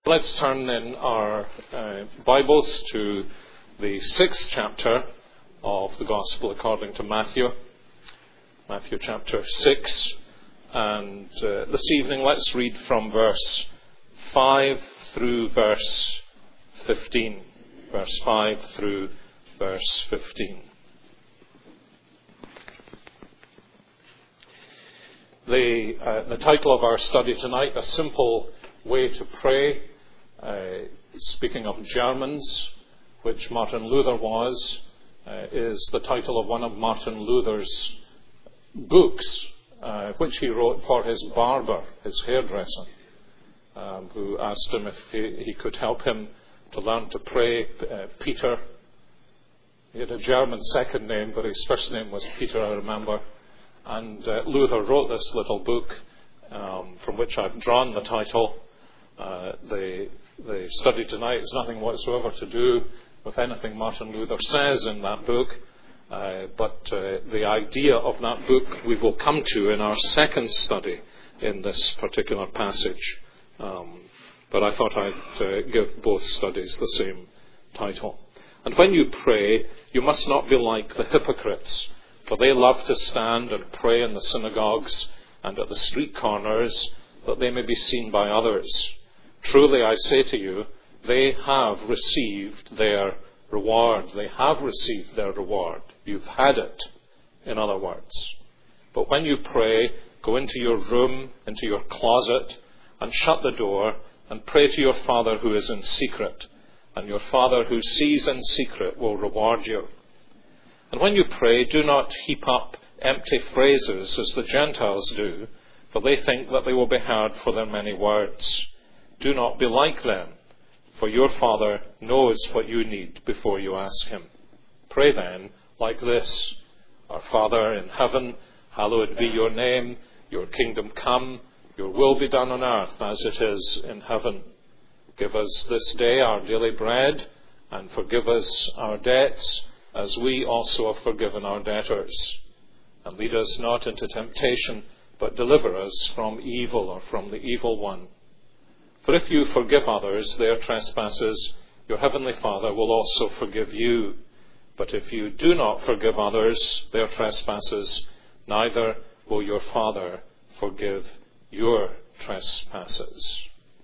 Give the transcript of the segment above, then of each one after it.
Let's turn in our Bibles to the 6th chapter of the Gospel according to Matthew. Matthew chapter 6. And this evening let's read from verse 5 through verse 15. Verse 5 through verse 15. The title of our study tonight, A Simple Way to Pray. Speaking of Germans, which Martin Luther was, is the title of one of Martin Luther's books, which he wrote for his barber, his hairdresser, who asked him if he could help him to learn to pray. Peter, he had a German second name, but his first name was Peter, I remember. And Luther wrote this little book, from which I've drawn the title. The study tonight has nothing whatsoever to do with anything Martin Luther says in that book, but the idea of that book we will come to in our second study in this particular passage. But I thought I'd give both studies the same title. And when you pray, you must not be like the hypocrites, for they love to stand and pray in the synagogues and at the street corners, that they may be seen by others. Truly I say to you, they have received their reward. They have received their reward. You've had it, in other words. But when you pray, go into your room, into your closet, and shut the door, and pray to your Father who is in secret. And your Father who sees in secret will reward you. And when you pray, do not heap up empty phrases as the Gentiles do, for they think that they will be heard for their many words. Do not be like them, for your Father knows what you need before you ask him. Pray then like this: Our Father in heaven, hallowed be your name. Your kingdom come, your will be done on earth as it is in heaven. Give us this day our daily bread, and forgive us our debts, as we also have forgiven our debtors. And lead us not into temptation, but deliver us from evil, or from the evil one. For if you forgive others their trespasses, your heavenly Father will also forgive you. But if you do not forgive others their trespasses, neither will your Father forgive your trespasses.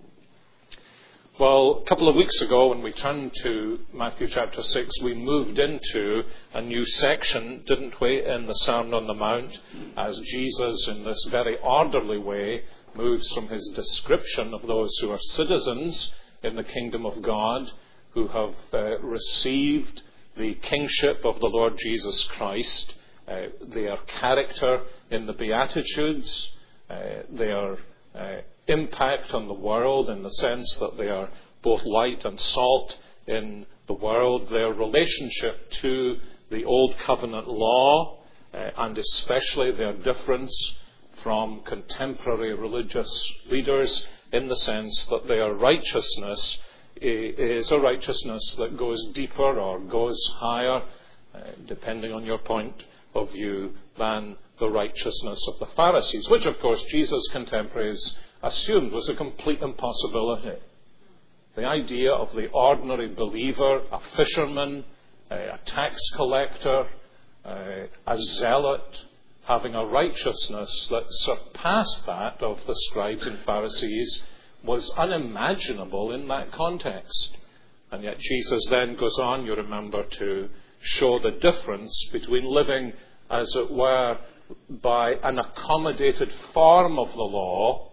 Well, a couple of weeks ago when we turned to Matthew chapter 6, we moved into a new section, didn't we, in the Sermon on the Mount, as Jesus, in this very orderly way, moves from his description of those who are citizens in the kingdom of God, who have received the kingship of the Lord Jesus Christ, their character in the Beatitudes, their impact on the world in the sense that they are both light and salt in the world, their relationship to the Old Covenant law, and especially their difference from contemporary religious leaders in the sense that their righteousness is a righteousness that goes deeper or goes higher, depending on your point of view, than the righteousness of the Pharisees, which of course Jesus' contemporaries assumed was a complete impossibility. The idea of the ordinary believer, a fisherman, a tax collector, a zealot, having a righteousness that surpassed that of the scribes and Pharisees was unimaginable in that context. And yet Jesus then goes on, you remember, to show the difference between living, as it were, by an accommodated form of the law,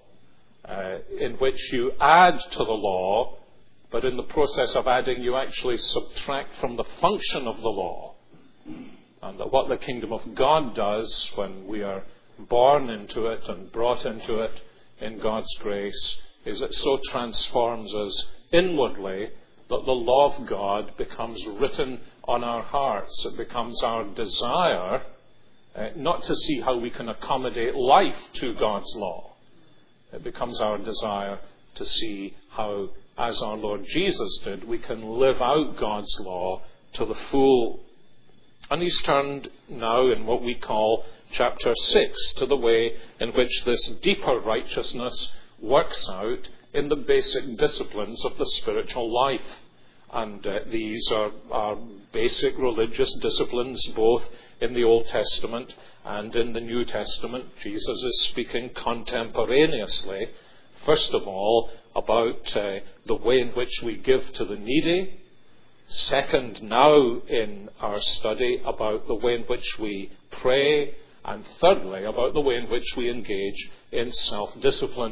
in which you add to the law, but in the process of adding you actually subtract from the function of the law. And that what the kingdom of God does when we are born into it and brought into it in God's grace is it so transforms us inwardly that the law of God becomes written on our hearts. It becomes our desire not to see how we can accommodate life to God's law. It becomes our desire to see how, as our Lord Jesus did, we can live out God's law to the full. And he's turned now in what we call chapter 6 to the way in which this deeper righteousness works out in the basic disciplines of the spiritual life. And these are basic religious disciplines, both in the Old Testament and in the New Testament. Jesus is speaking contemporaneously, first of all, about the way in which we give to the needy. Second, now in our study, about the way in which we pray. And thirdly, about the way in which we engage in self-discipline.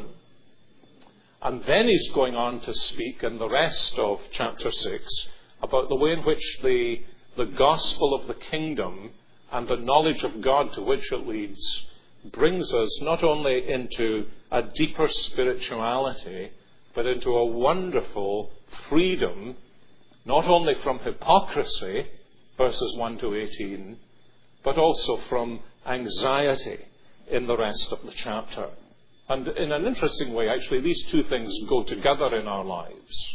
And then he's going on to speak in the rest of chapter 6 about the way in which the gospel of the kingdom and the knowledge of God to which it leads brings us not only into a deeper spirituality, but into a wonderful freedom, not only from hypocrisy, verses 1 to 18, but also from anxiety in the rest of the chapter. And in an interesting way, actually, these two things go together in our lives.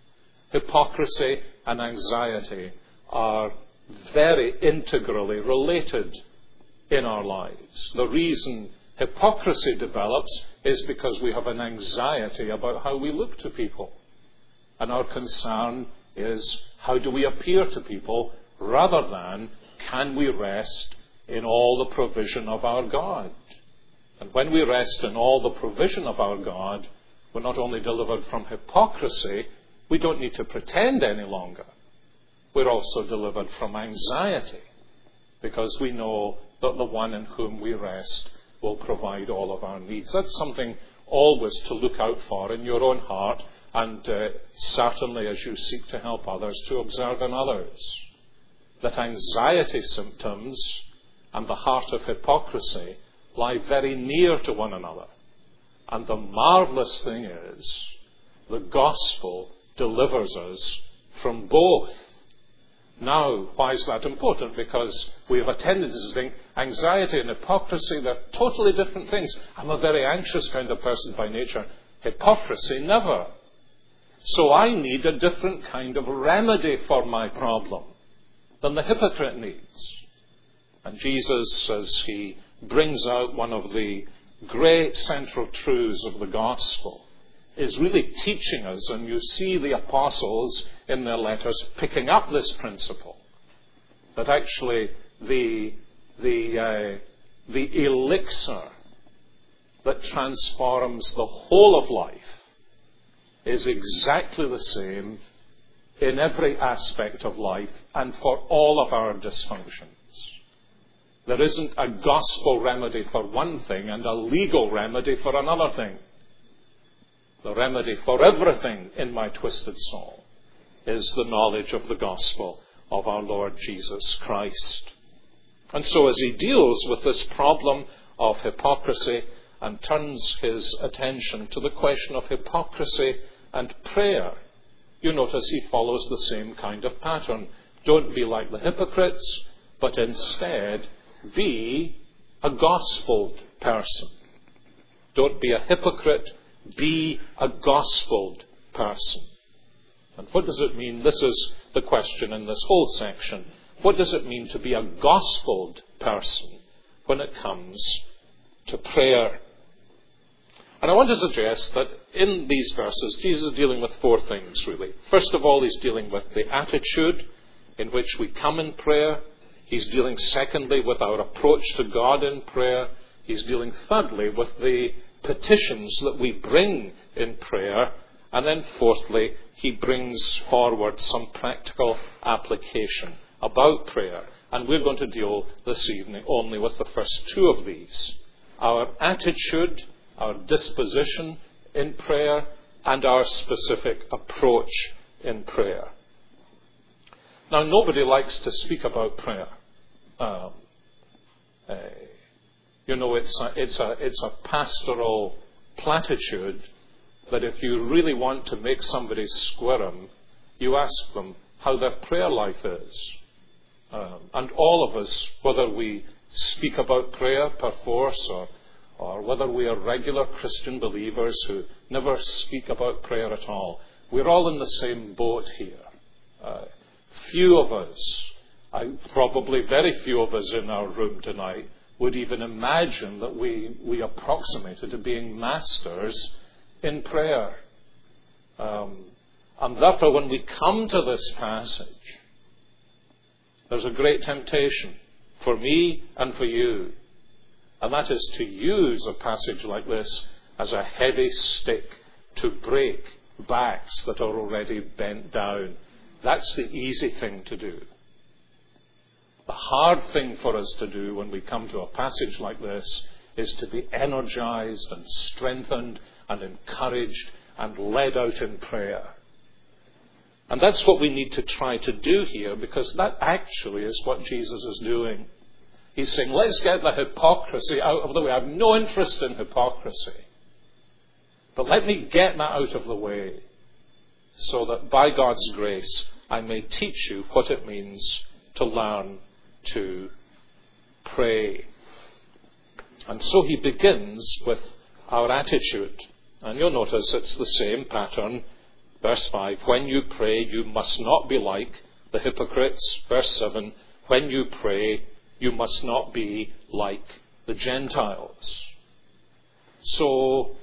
Hypocrisy and anxiety are very integrally related in our lives. The reason hypocrisy develops is because we have an anxiety about how we look to people. And our concern is, how do we appear to people, rather than, can we rest in all the provision of our God? And when we rest in all the provision of our God, we're not only delivered from hypocrisy, we don't need to pretend any longer. We're also delivered from anxiety, because we know that the one in whom we rest will provide all of our needs. That's something always to look out for in your own heart, and certainly as you seek to help others, to observe in others. That anxiety symptoms and the heart of hypocrisy lie very near to one another. And the marvelous thing is, the gospel delivers us from both. Now, why is that important? Because we have a tendency to think anxiety and hypocrisy, they're totally different things. I'm a very anxious kind of person by nature. Hypocrisy, never. So I need a different kind of remedy for my problem than the hypocrite needs. And Jesus, as he brings out one of the great central truths of the gospel, is really teaching us, and you see the apostles in their letters picking up this principle, that actually the elixir that transforms the whole of life is exactly the same in every aspect of life and for all of our dysfunctions. There isn't a gospel remedy for one thing and a legal remedy for another thing. The remedy for everything in my twisted soul is the knowledge of the gospel of our Lord Jesus Christ. And so as he deals with this problem of hypocrisy and turns his attention to the question of hypocrisy and prayer, you notice he follows the same kind of pattern. Don't be like the hypocrites, but instead be a gospeled person. Don't be a hypocrite, be a gospeled person. And what does it mean? This is the question in this whole section. What does it mean to be a gospeled person when it comes to prayer? And I want to suggest that in these verses, Jesus is dealing with four things, really. First of all, he's dealing with the attitude in which we come in prayer. He's dealing, secondly, with our approach to God in prayer. He's dealing, thirdly, with the petitions that we bring in prayer. And then, fourthly, he brings forward some practical application about prayer. And we're going to deal this evening only with the first two of these. Our attitude, our disposition in prayer, and our specific approach in prayer. Now, nobody likes to speak about prayer. It's a pastoral platitude that if you really want to make somebody squirm, you ask them how their prayer life is. And all of us, whether we speak about prayer perforce or whether we are regular Christian believers who never speak about prayer at all, we're all in the same boat here. Few of us, probably very few of us in our room tonight, would even imagine that we approximated to being masters in prayer. And therefore, when we come to this passage, there's a great temptation for me and for you. And that is to use a passage like this as a heavy stick to break backs that are already bent down. That's the easy thing to do. The hard thing for us to do when we come to a passage like this is to be energized and strengthened and encouraged and led out in prayer. And that's what we need to try to do here, because that actually is what Jesus is doing. He's saying, let's get the hypocrisy out of the way. I have no interest in hypocrisy. But let me get that out of the way so that by God's grace I may teach you what it means to learn to pray. And so he begins with our attitude. And you'll notice it's the same pattern. Verse 5, when you pray, you must not be like the hypocrites. Verse 7, when you pray, you must not be like the Gentiles. So,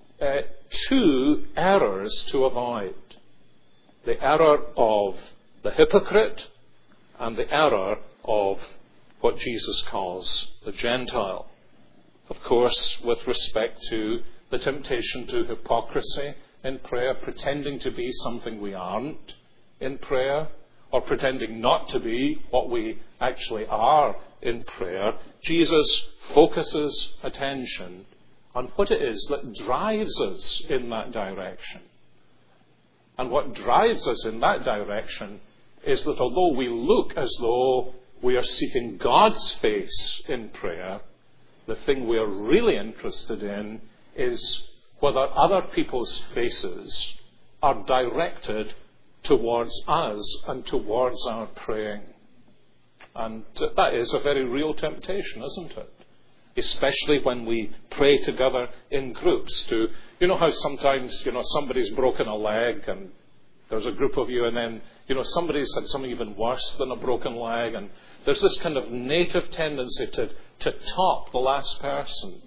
two errors to avoid. The error of the hypocrite and the error of what Jesus calls the Gentile. Of course, with respect to the temptation to hypocrisy in prayer, pretending to be something we aren't in prayer, or pretending not to be what we actually are in prayer, Jesus focuses attention on what it is that drives us in that direction. And what drives us in that direction is that although we look as though we are seeking God's face in prayer, the thing we are really interested in is whether other people's faces are directed towards us and towards our praying. And that is a very real temptation, isn't it? Especially when we pray together in groups. You know how sometimes, somebody's broken a leg and there's a group of you, and then, somebody's had something even worse than a broken leg, and there's this kind of native tendency to top the last person.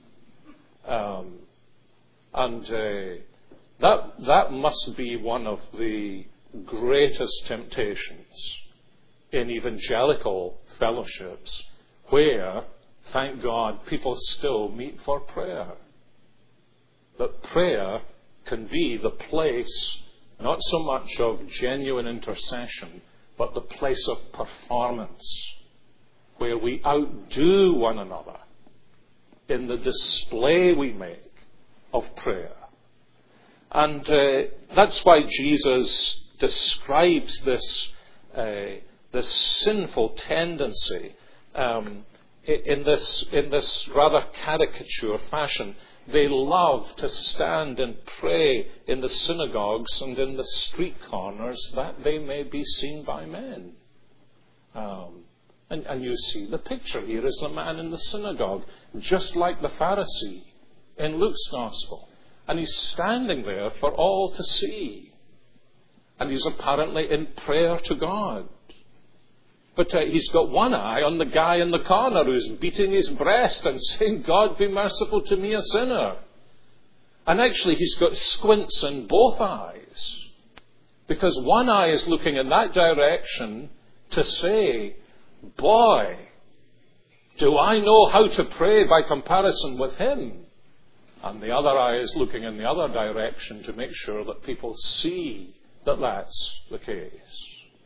That must be one of the greatest temptations in evangelical fellowships, where, thank God, people still meet for prayer. That prayer can be the place, not so much of genuine intercession, but the place of performance, where we outdo one another in the display we make of prayer. And that's why Jesus describes this sinful tendency in this rather caricature fashion. They love to stand and pray in the synagogues and in the street corners that they may be seen by men. And you see the picture here is the man in the synagogue, just like the Pharisee in Luke's Gospel. And he's standing there for all to see. And he's apparently in prayer to God. But he's got one eye on the guy in the corner who's beating his breast and saying, God, be merciful to me, a sinner. And actually he's got squints in both eyes. Because one eye is looking in that direction to say, boy, do I know how to pray by comparison with him? And the other eye is looking in the other direction to make sure that people see that that's the case.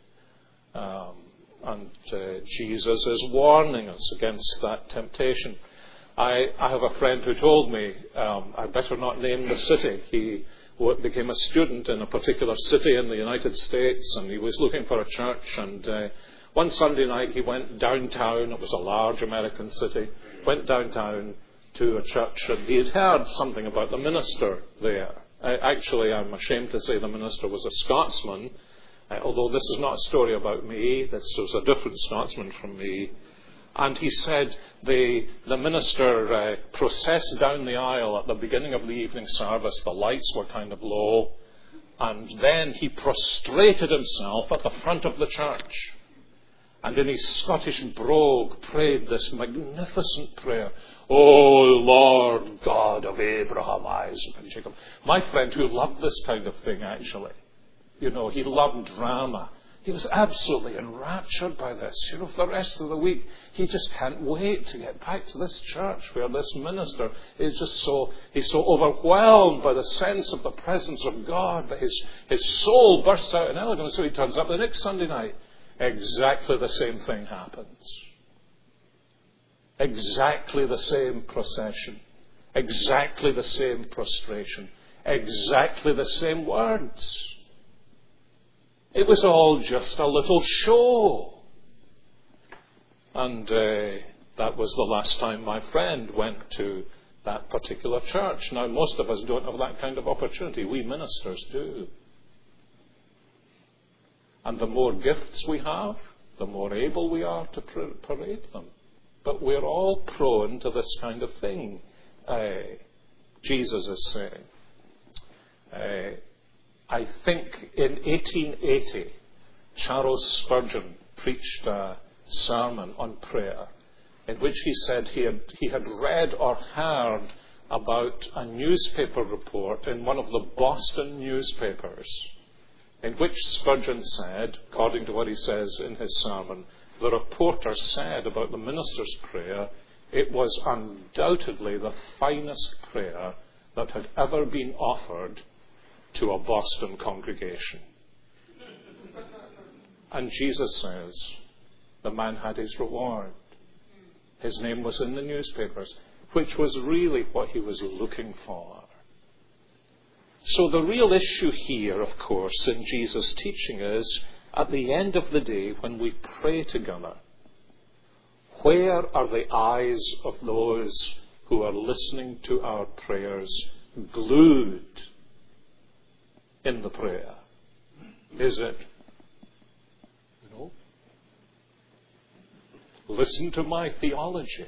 And Jesus is warning us against that temptation. I have a friend who told me, I better not name the city. He became a student in a particular city in the United States, and he was looking for a church. And one Sunday night he went downtown. It was a large American city. Went downtown to a church, and he had heard something about the minister there. Actually, I'm ashamed to say the minister was a Scotsman. Although this is not a story about me, this was a different Scotsman from me. And he said the minister processed down the aisle at the beginning of the evening service. The lights were kind of low. And then he prostrated himself at the front of the church. And in his Scottish brogue prayed this magnificent prayer. "Oh, Lord God of Abraham, Isaac, and Jacob." My friend who loved this kind of thing, actually, he loved drama. He was absolutely enraptured by this. For the rest of the week, he just can't wait to get back to this church where this minister is he's so overwhelmed by the sense of the presence of God that his soul bursts out in eloquence. So he turns up the next Sunday night. Exactly the same thing happens. Exactly the same procession. Exactly the same prostration. Exactly the same words. It was all just a little show. And that was the last time my friend went to that particular church. Now, most of us don't have that kind of opportunity. We ministers do. And the more gifts we have, the more able we are to parade them. But we're all prone to this kind of thing, Jesus is saying. I think in 1880, Charles Spurgeon preached a sermon on prayer in which he said he had read or heard about a newspaper report in one of the Boston newspapers in which Spurgeon said, according to what he says in his sermon, the reporter said about the minister's prayer, it was undoubtedly the finest prayer that had ever been offered to a Boston congregation. And Jesus says the man had his reward. His name was in the newspapers, which was really what he was looking for. So the real issue here, of course, in Jesus' teaching is, at the end of the day, when we pray together, where are the eyes of those who are listening to our prayers glued in the prayer? Is it, listen to my theology?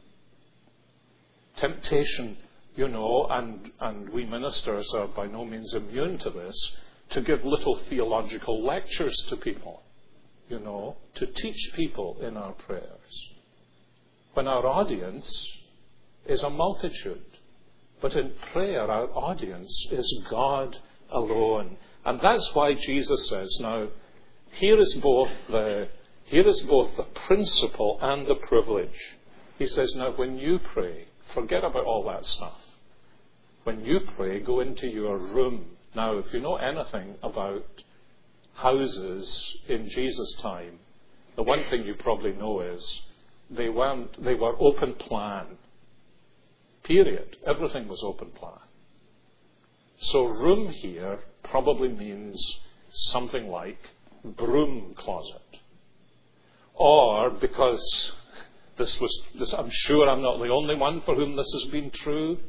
Temptation, and we ministers are by no means immune to this, to give little theological lectures to people, to teach people in our prayers. When our audience is a multitude. But in prayer, our audience is God alone. And that's why Jesus says, now, here is both the principle and the privilege. He says, now, when you pray, forget about all that stuff. When you pray, go into your room. Now, if you know anything about houses in Jesus' time, the one thing you probably know is they were open plan. Period. Everything was open plan. So room here probably means something like broom closet. Or, because this, I'm sure I'm not the only one for whom this has been true,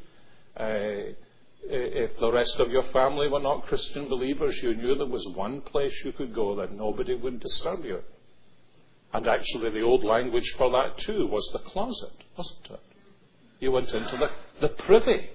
if the rest of your family were not Christian believers, you knew there was one place you could go that nobody would disturb you. And actually the old language for that too was the closet, wasn't it? You went into the privy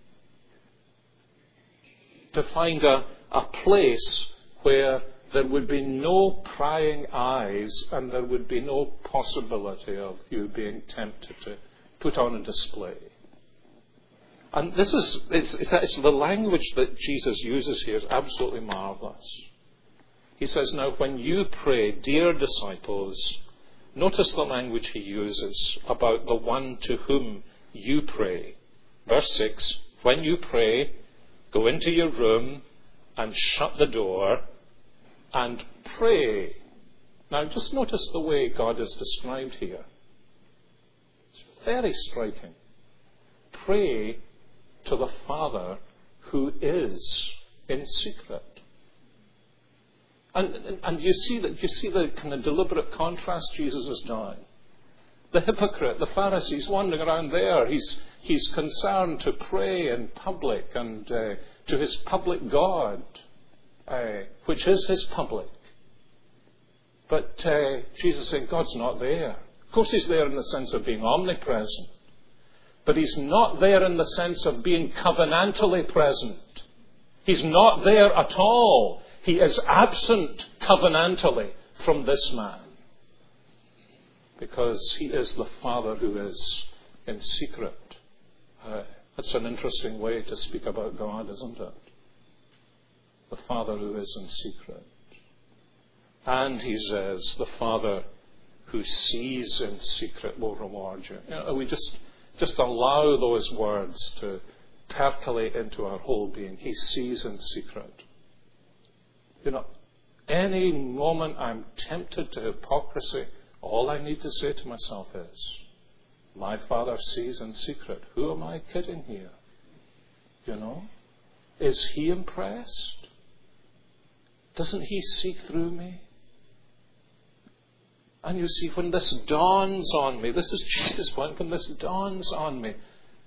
to find a place where there would be no prying eyes and there would be no possibility of you being tempted to put on a display. And this is, it's the language that Jesus uses here is absolutely marvellous. He says, now when you pray, dear disciples, notice the language he uses about the one to whom you pray. Verse 6, when you pray, go into your room and shut the door and pray. Now just notice the way God is described here. It's very striking. Pray to the Father who is in secret. And you see the kind of deliberate contrast Jesus has done. The hypocrite, the Pharisees wandering around there, he's concerned to pray in public and to his public God, which is his public. But Jesus is saying God's not there. Of course he's there in the sense of being omnipresent. But he's not there in the sense of being covenantally present. He's not there at all. He is absent covenantally from this man. Because he is the Father who is in secret. That's an interesting way to speak about God, isn't it? The Father who is in secret. And he says, the Father who sees in secret will reward you. We just allow those words to percolate into our whole being. He sees in secret. Any moment I'm tempted to hypocrisy, all I need to say to myself is, my Father sees in secret. Who am I kidding here? Is he impressed? Doesn't he see through me? And you see, when this dawns on me, this is Jesus' point, when this dawns on me,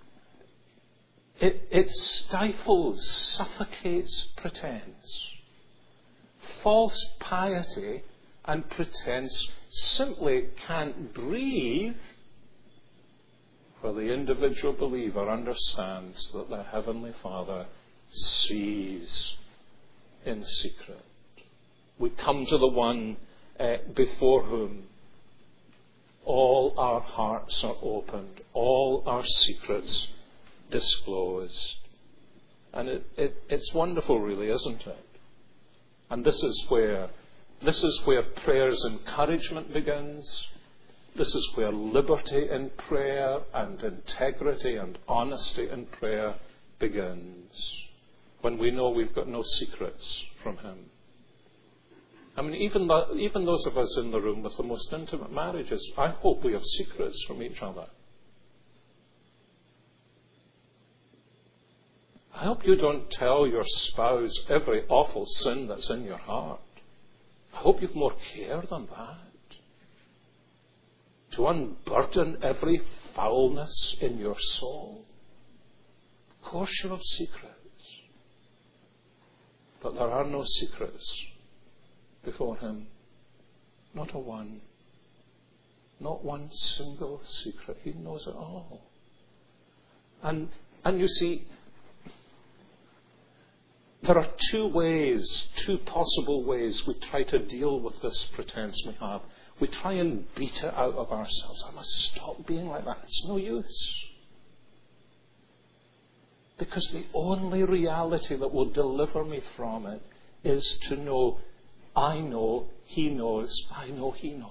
it stifles, suffocates pretense. False piety and pretense simply can't breathe where the individual believer understands that the Heavenly Father sees in secret. We come to the one before whom all our hearts are opened, all our secrets disclosed. And it's wonderful, really, isn't it? And this is where prayer's encouragement begins. This is where liberty in prayer and integrity and honesty in prayer begins. When we know we've got no secrets from him. I mean, even those of us in the room with the most intimate marriages, I hope we have secrets from each other. I hope you don't tell your spouse every awful sin that's in your heart. I hope you've more care than that. To unburden every foulness in your soul. Of course you have secrets. But there are no secrets before him. Not a one. Not one single secret. He knows it all. And you see, there are two possible ways we try to deal with this pretense we have. We try and beat it out of ourselves. I must stop being like that. It's no use. Because the only reality that will deliver me from it is to know, I know, he knows, I know, he knows.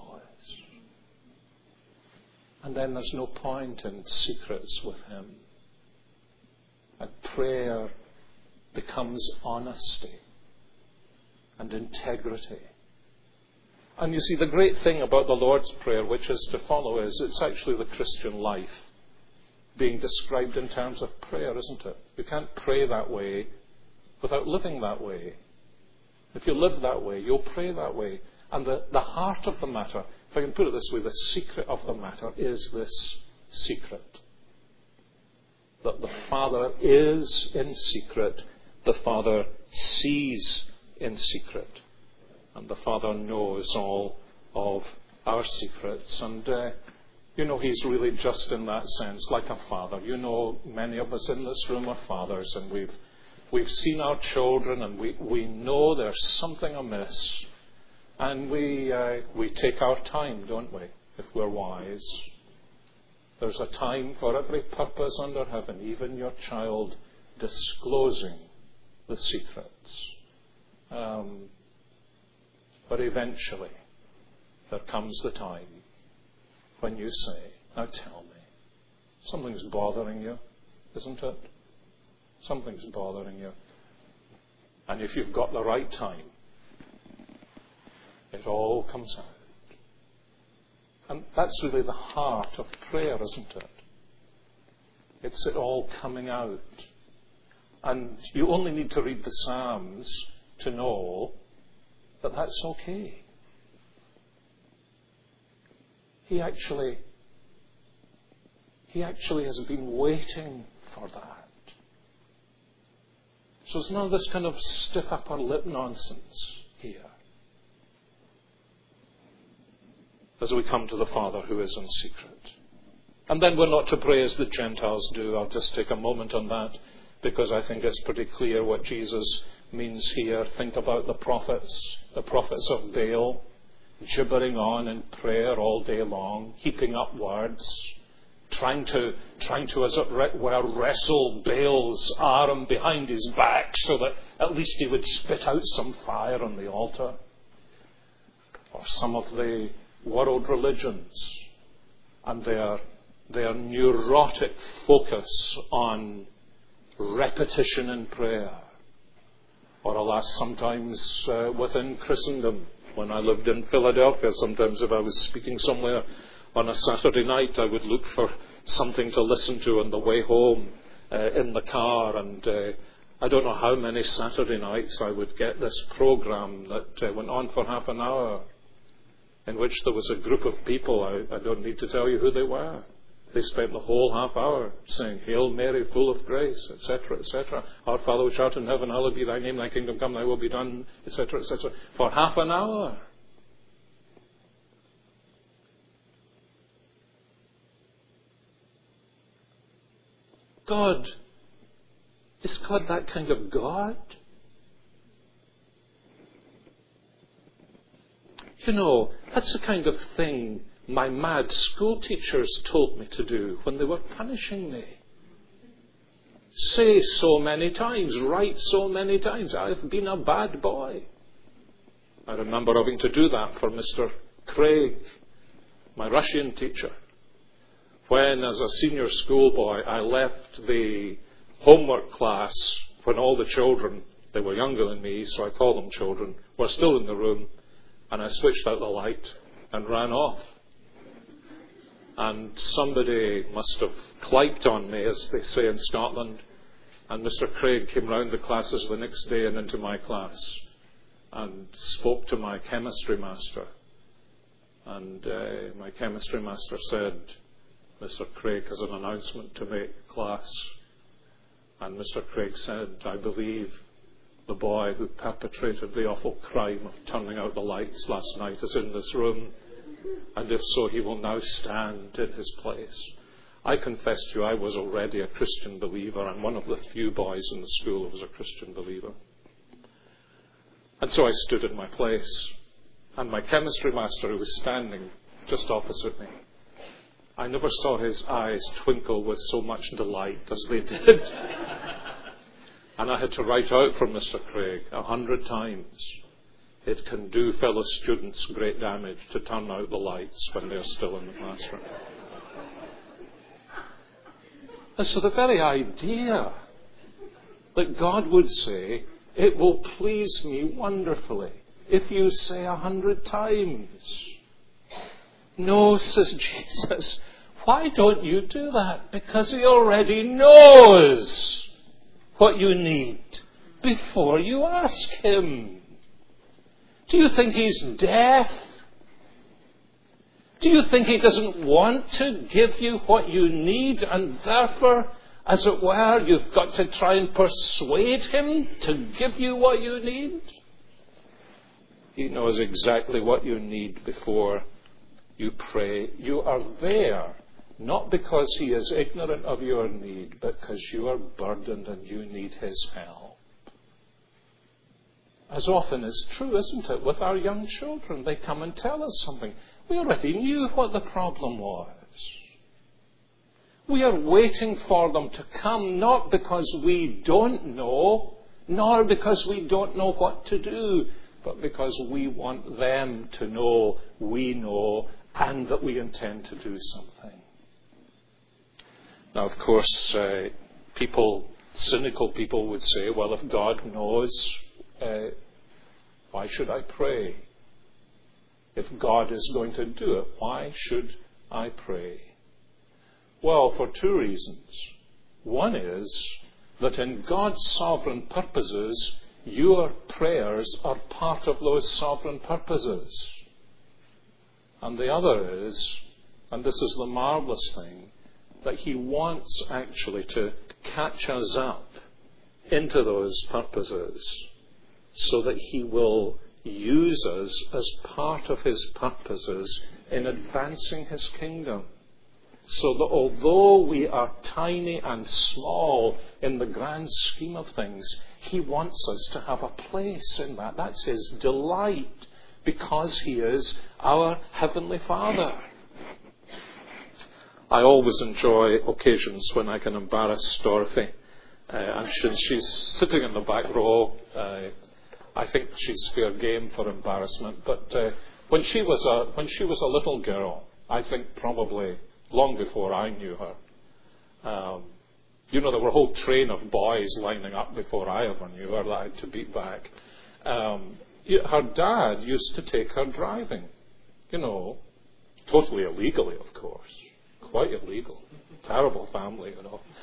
And then there's no point in secrets with him. And prayer becomes honesty and integrity. And you see, the great thing about the Lord's Prayer, which is to follow, is it's actually the Christian life being described in terms of prayer, isn't it? You can't pray that way without living that way. If you live that way, you'll pray that way. And the heart of the matter, if I can put it this way, the secret of the matter is this secret. That the Father is in secret, the Father sees in secret. And the Father knows all of our secrets. And, he's really just in that sense like a father. Many of us in this room are fathers, and we've seen our children, and we know there's something amiss. And we take our time, don't we, if we're wise. There's a time for every purpose under heaven, even your child disclosing the secrets. But eventually, there comes the time when you say, now tell me, something's bothering you, isn't it? Something's bothering you. And if you've got the right time, it all comes out. And that's really the heart of prayer, isn't it? It's it all coming out. And you only need to read the Psalms to know that that's okay. He actually has been waiting for that. So it's none of this kind of stiff upper lip nonsense here. As we come to the Father who is in secret. And then we're not to pray as the Gentiles do. I'll just take a moment on that, because I think it's pretty clear what Jesus means here. Think about the prophets of Baal, gibbering on in prayer all day long, heaping up words, trying to, as it were, wrestle Baal's arm behind his back so that at least he would spit out some fire on the altar. Or some of the world religions and their neurotic focus on repetition in prayer. Or alas, sometimes within Christendom. When I lived in Philadelphia, sometimes if I was speaking somewhere on a Saturday night, I would look for something to listen to on the way home in the car. And I don't know how many Saturday nights I would get this program that went on for half an hour, in which there was a group of people, I don't need to tell you who they were. They spent the whole half hour saying, Hail Mary, full of grace, etc., etc. Our Father which art in heaven, hallowed be thy name, thy kingdom come, thy will be done, etc., etc. For half an hour. God, is God that kind of God? You know, that's the kind of thing my mad school teachers told me to do when they were punishing me. Say so many times, write so many times, I've been a bad boy. I remember having to do that for Mr. Craig, my Russian teacher, when as a senior schoolboy I left the homework class when all the children, they were younger than me, so I call them children, were still in the room, and I switched out the light and ran off. And somebody must have cliped on me, as they say in Scotland, and Mr. Craig came round the classes the next day and into my class and spoke to my chemistry master. And my chemistry master said, Mr. Craig has an announcement to make, class. And Mr. Craig said, I believe the boy who perpetrated the awful crime of turning out the lights last night is in this room. And if so, he will now stand in his place. I confess to you, I was already a Christian believer, and one of the few boys in the school who was a Christian believer. And so I stood in my place, and my chemistry master, who was standing just opposite me, I never saw his eyes twinkle with so much delight as they did. And I had to write out from Mr. Craig 100 times. It can do fellow students great damage to turn out the lights when they're still in the classroom. And so the very idea that God would say, it will please me wonderfully if you say 100 times. No, says Jesus, why don't you do that? Because he already knows what you need before you ask him. Do you think he's deaf? Do you think he doesn't want to give you what you need, and therefore, as it were, you've got to try and persuade him to give you what you need? He knows exactly what you need before you pray. You are there, not because he is ignorant of your need, but because you are burdened and you need his help. As often is true, isn't it, with our young children? They come and tell us something. We already knew what the problem was. We are waiting for them to come, not because we don't know, nor because we don't know what to do, but because we want them to know we know and that we intend to do something. Now, of course, cynical people would say, well, if God knows, why should I pray? If God is going to do it, why should I pray? Well, for two reasons. One is that in God's sovereign purposes, your prayers are part of those sovereign purposes. And the other is, and this is the marvelous thing, that he wants actually to catch us up into those purposes so that he will use us as part of his purposes in advancing his kingdom. So that although we are tiny and small in the grand scheme of things, he wants us to have a place in that. That's his delight, because he is our Heavenly Father. I always enjoy occasions when I can embarrass Dorothy. And since she's sitting in the back row, I think she's fair game for embarrassment. But when she was a little girl, I think probably long before I knew her, there were a whole train of boys lining up before I ever knew her that I had to beat back. Her dad used to take her driving, totally illegally, of course. Quite illegal. Terrible family,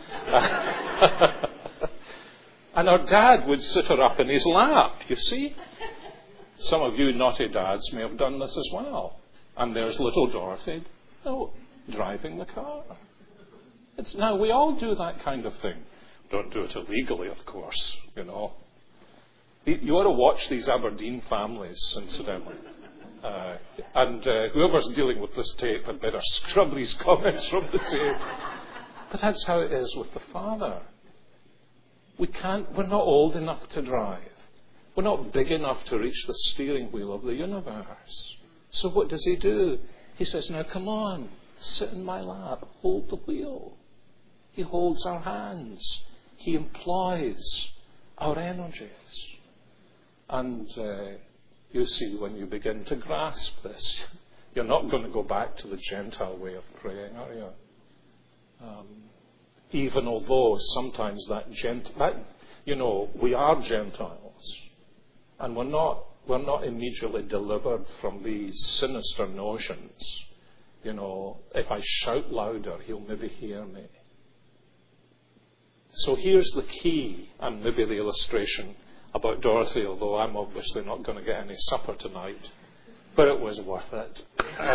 And her dad would sit her up in his lap, you see. Some of you naughty dads may have done this as well. And there's little Dorothy, driving the car. Now, we all do that kind of thing. Don't do it illegally, of course, You ought to watch these Aberdeen families, incidentally. And whoever's dealing with this tape had better scrub these comments from the tape. But that's how it is with the Father. We're not old enough to drive. We're not big enough to reach the steering wheel of the universe. So what does he do? He says, now come on, sit in my lap, hold the wheel. He holds our hands. He employs our energies. And you see, when you begin to grasp this, you're not going to go back to the Gentile way of praying, are you? Even although sometimes we are Gentiles, and we're not immediately delivered from these sinister notions. If I shout louder, he'll maybe hear me. So here's the key, and maybe the illustration about Dorothy, although I'm obviously not going to get any supper tonight, but it was worth it.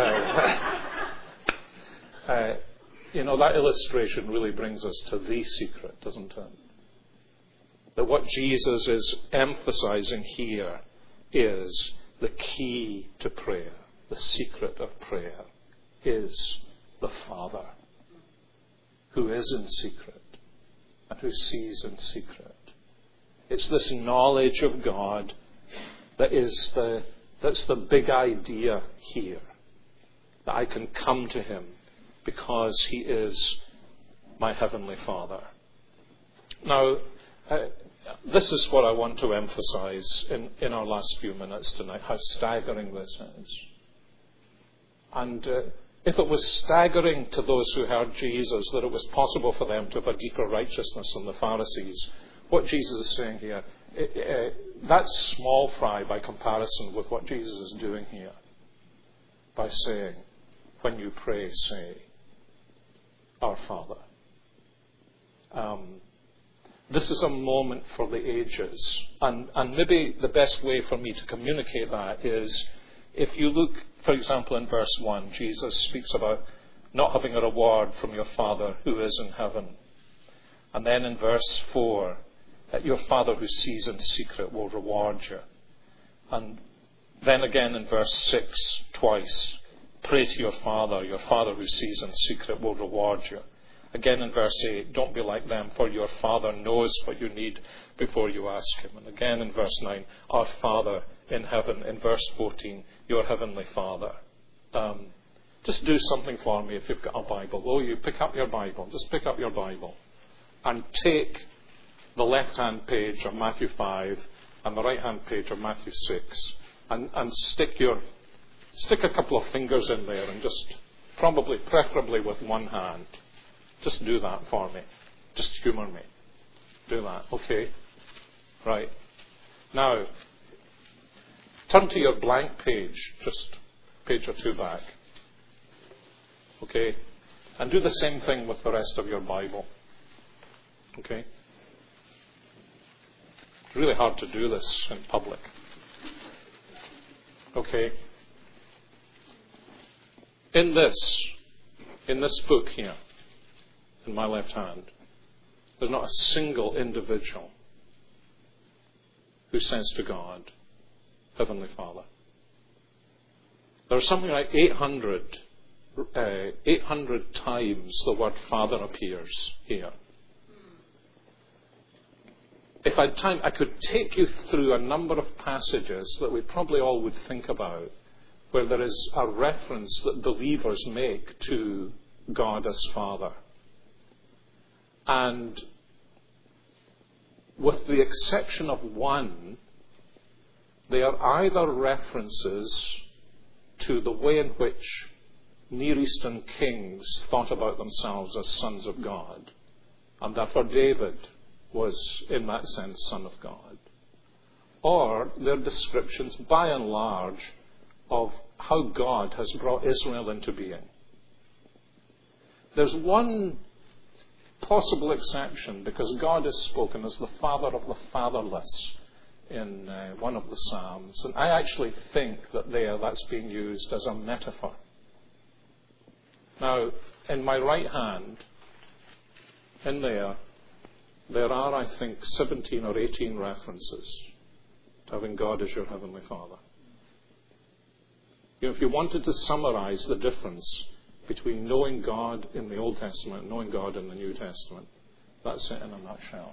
That illustration really brings us to the secret, doesn't it? That what Jesus is emphasizing here is the key to prayer. The secret of prayer is the Father, who is in secret and who sees in secret. It's this knowledge of God that's the big idea here. That I can come to him because he is my Heavenly Father. Now, this is what I want to emphasize in our last few minutes tonight, how staggering this is. And if it was staggering to those who heard Jesus that it was possible for them to have a deeper righteousness than the Pharisees, what Jesus is saying here, that's small fry by comparison with what Jesus is doing here. By saying, when you pray, say, Our Father. This is a moment for the ages. And maybe the best way for me to communicate that is, if you look, for example, in verse 1, Jesus speaks about not having a reward from your Father who is in heaven. And then in verse 4, that your Father who sees in secret will reward you. And then again in verse 6, twice, pray to your Father who sees in secret will reward you. Again in verse 8, don't be like them, for your Father knows what you need before you ask him. And again in verse 9, our Father in heaven. In verse 14, your Heavenly Father. Just do something for me if you've got a Bible. Will you pick up your Bible? Just pick up your Bible and take the left-hand page of Matthew 5 and the right-hand page of Matthew 6 and stick a couple of fingers in there and just preferably with one hand. Just do that for me. Just humour me. Do that. Okay? Right. Now, turn to your blank page, just a page or two back. Okay? And do the same thing with the rest of your Bible. Okay? It's really hard to do this in public. Okay? In this book here, in my left hand, there's not a single individual who says to God, Heavenly Father. There's something like 800 times the word Father appears here. If I had time, I could take you through a number of passages that we probably all would think about, where there is a reference that believers make to God as Father. And with the exception of one, they are either references to the way in which Near Eastern kings thought about themselves as sons of God, and therefore David was, in that sense, son of God. Or they're descriptions, by and large, of how God has brought Israel into being. There's one possible exception, because God is spoken as the father of the fatherless in one of the Psalms. And I actually think that that's being used as a metaphor. Now, in my right hand, in there are, I think, 17 or 18 references to having God as your Heavenly Father. If you wanted to summarize the difference between knowing God in the Old Testament and knowing God in the New Testament, that's it in a nutshell.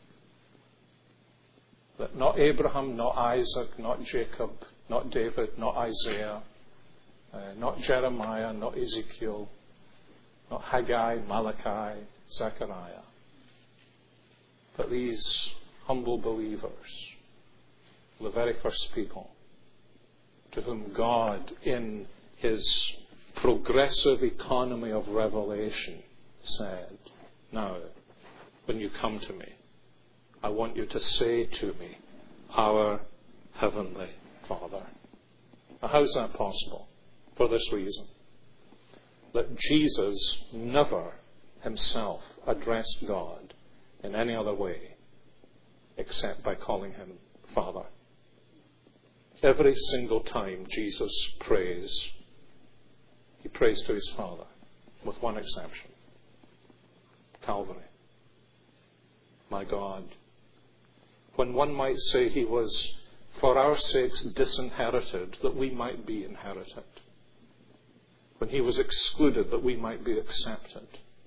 That not Abraham, not Isaac, not Jacob, not David, not Isaiah, not Jeremiah, not Ezekiel, not Haggai, Malachi, Zechariah, but these humble believers, the very first people to whom God, in his progressive economy of revelation, said, now, when you come to me, I want you to say to me, our Heavenly Father. Now, how is that possible? For this reason, that Jesus never himself addressed God in any other way except by calling him Father. Every single time Jesus prays, he prays to his Father, with one exception. Calvary. My God. When one might say he was, for our sakes, disinherited, that we might be inherited. When he was excluded, that we might be accepted.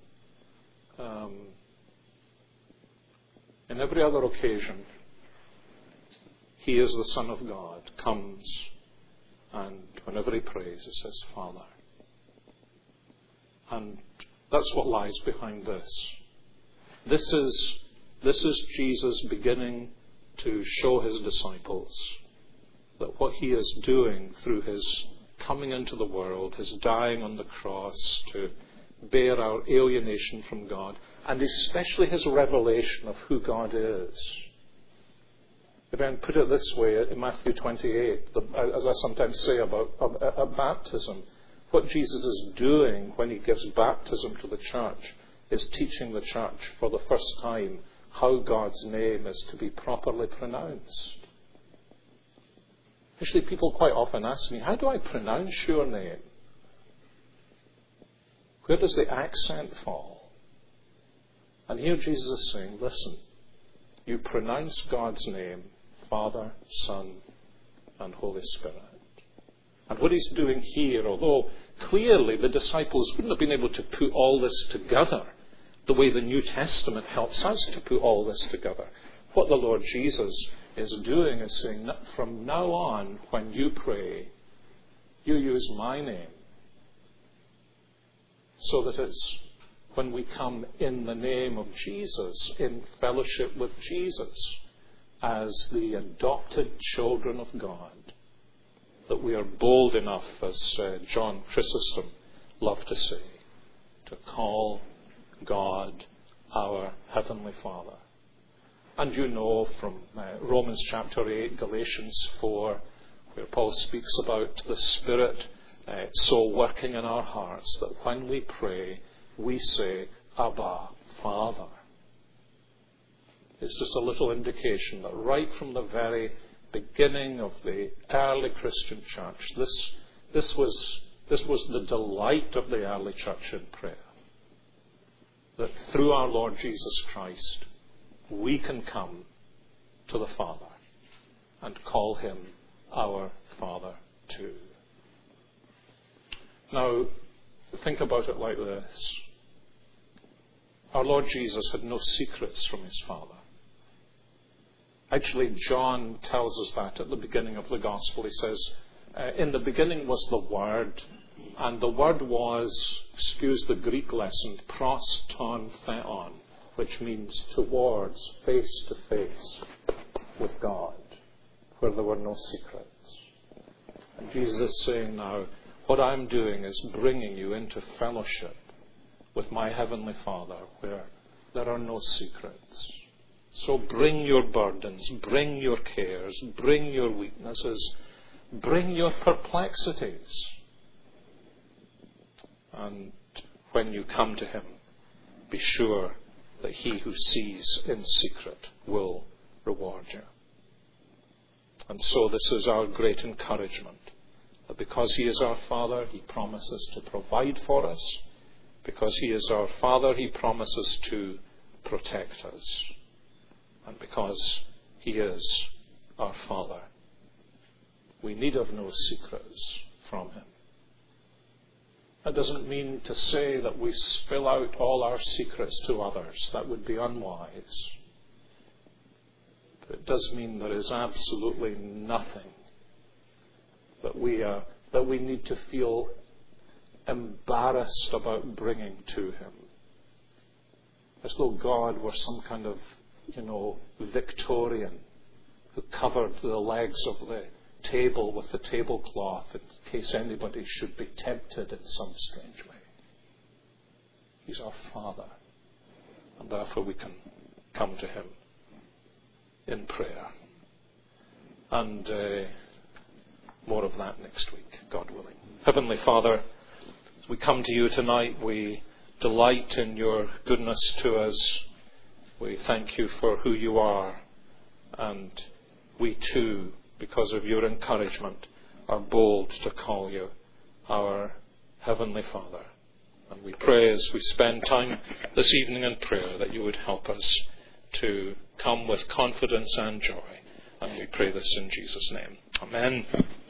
In every other occasion, he is the Son of God, comes, and whenever he prays, he says, Father. And that's what lies behind this. This is Jesus beginning to show his disciples that what he is doing through his coming into the world, his dying on the cross to bear our alienation from God, and especially his revelation of who God is. If I can put it this way, in Matthew 28, as I sometimes say about baptism, what Jesus is doing when he gives baptism to the church is teaching the church for the first time how God's name is to be properly pronounced. Actually, people quite often ask me, how do I pronounce your name? Where does the accent fall? And here Jesus is saying, listen, you pronounce God's name, Father, Son, and Holy Spirit. And what he's doing here, although clearly the disciples wouldn't have been able to put all this together the way the New Testament helps us to put all this together, what the Lord Jesus is doing is saying, from now on, when you pray, you use my name. So that it's when we come in the name of Jesus, in fellowship with Jesus, as the adopted children of God, that we are bold enough, as John Chrysostom loved to say, to call God our Heavenly Father. And you know from Romans chapter 8, Galatians 4, where Paul speaks about the Spirit so working in our hearts that when we pray, we say, Abba, Father. It's just a little indication that right from the very beginning of the early Christian church, this was the delight of the early church in prayer. That through our Lord Jesus Christ, we can come to the Father and call him our Father too. Now, think about it like this. Our Lord Jesus had no secrets from his Father. Actually, John tells us that at the beginning of the Gospel. He says, in the beginning was the Word, And the word was, excuse the Greek lesson, pros ton theon, which means towards, face to face with God, where there were no secrets. And Jesus is saying now, what I'm doing is bringing you into fellowship with my Heavenly Father, where there are no secrets. So bring your burdens, bring your cares, bring your weaknesses, bring your perplexities. And when you come to Him, be sure that He who sees in secret will reward you. And so this is our great encouragement, that because He is our Father, He promises to provide for us. Because He is our Father, He promises to protect us. And because He is our Father, we need have no secrets from Him. That doesn't mean to say that we spill out all our secrets to others. That would be unwise. But it does mean there is absolutely nothing that we need to feel embarrassed about bringing to Him. As though God were some kind of, Victorian who covered the legs of the table with the tablecloth in case anybody should be tempted in some strange way. He's our Father, and therefore we can come to Him in prayer. And more of that next week, God willing. Heavenly Father, as we come to You tonight, we delight in Your goodness to us. We thank You for who You are, and we too, because of Your encouragement, are bold to call You our Heavenly Father. And we pray as we spend time this evening in prayer that You would help us to come with confidence and joy. And we pray this in Jesus' name. Amen.